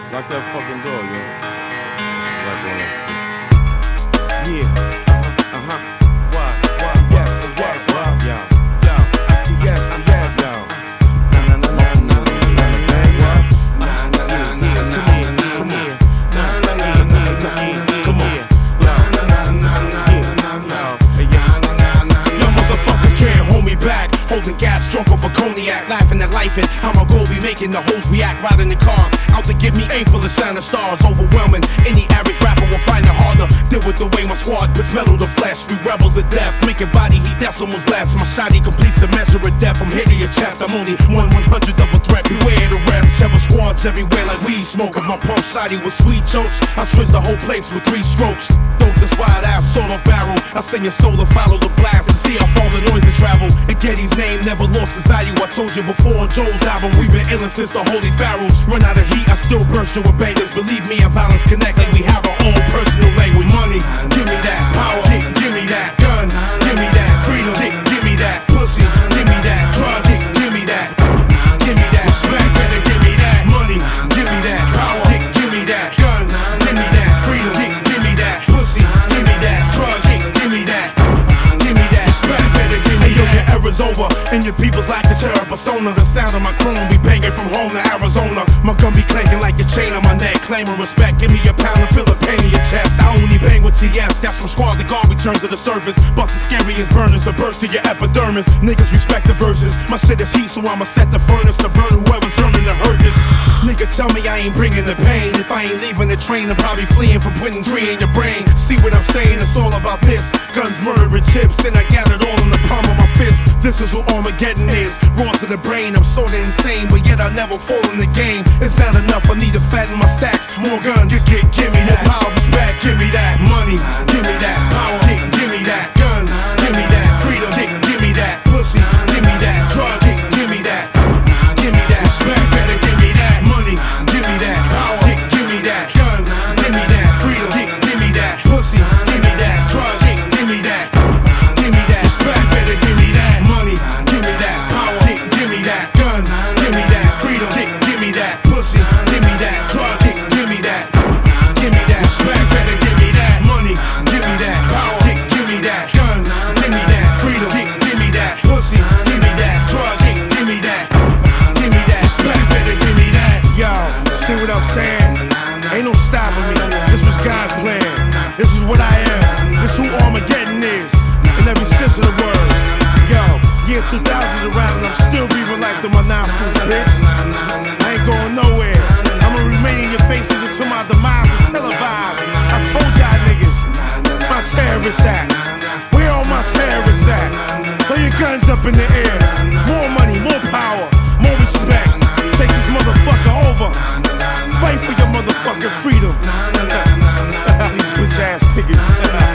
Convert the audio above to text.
Lock that fucking door, yo. Like all that shit. Yeah. What? Yes. Yo. Yes. Yo. Come here. Y'all motherfuckers can't hold me back. Holding gas, drunk off a cognac, laughing at life and how my goal be making the hoes react. Riding the cars, out to give me aim full of shining stars. Overwhelming, any average rapper will find it harder. Deal with the way my squad puts metal to flesh. We rebels to death, making body heat decimals less. My shotty completes the measure of death. I'm hitting your chest, I'm only 1/100 of a threat. Beware the rest, several squads everywhere like weed smoke. If my pump shotty with sweet jokes, I switch the whole place with 3 strokes. Dope this wild ass sort of barrel. I send your soul to follow the blast and see how far the noise to travel. And Getty's name never lost its value. I told you before on Joe's album, we've been illin' since the Holy Pharaohs. Run out of heat, I still burst you with bangers. Believe me, and violence connect like we have our own personal language. Money, give me that power, give me that guns, give me that freedom, give me that pussy, give me that drug, give me that respect, better give me that money, give me that power, give me that guns, give me that freedom, give me that pussy, give me that drug, give me that respect, better give me that. Your era's over, and your people's lack a terror persona. The sound of my clone be banging from home to Arizona. My gun be clanking like a chain on my neck, claiming respect. Give me a pound and feel the pain in your chest. I only bang with TS, that's from squad to guard, return to the surface. Bustin' scary as burners, to burst through your epidermis. Niggas respect the verses, my shit is heat, so I'ma set the furnace to burn whoever's yearning to hurt this. Nigga, tell me I ain't bringing the pain. If I ain't leaving the train, I'm probably fleeing from putting 3 in your brain. See what I'm saying? It's all about this. Guns, murder, and chips, and I got it all in the palm of my fist. This is what Armageddon is. Raw to the brain, I'm sorta insane, but yet I never fall in the game. It's not enough, I need to fatten my stacks. More guns, give me that power, respect, give me that money, give me that power, give me that guns, give me that freedom, give me that pussy, give me that drug, give me that respect, better give me that money, give me that power, give me that guns, give me that freedom, give me that pussy, give me that drug, give me that respect, better give me that money, give me that power, give me that guns, give me that freedom, give me that pussy, give me that drug, give me that respect, better give me that money, give me that power, give me that guns, give me that freedom, give me that pussy, give me that drug, give me that respect, better give me that. Yo, see what I'm saying? Ain't no stopping me. This was God's plan. This is what I am. This who Armageddon is. In every sense of the word. Yo, year 2000 is around and I'm still breathing life through my nostrils, bitch. I ain't going nowhere. I'ma remain in your faces until my demise is televised. I told y'all niggas, my terrorists at? Where all my terrorists at? Throw your guns up in the air. More money, more power, more respect. Take this motherfucker over. Fight for your motherfucking freedom. These bitch ass niggas.